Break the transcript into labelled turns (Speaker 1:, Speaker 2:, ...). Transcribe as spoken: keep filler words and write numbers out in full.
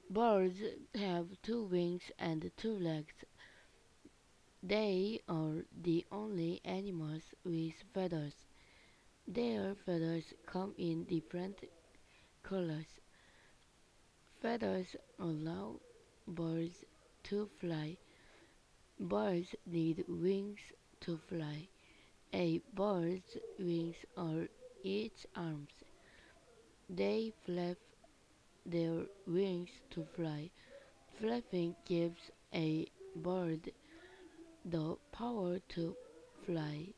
Speaker 1: Birds have two wings and two legs. They are the only animals with feathers. Their feathers come in different colors. Feathers allow birds to fly. Birds need wings to fly. A bird's wings are its arms. They flap their wings to fly. Flapping gives a bird the power to fly.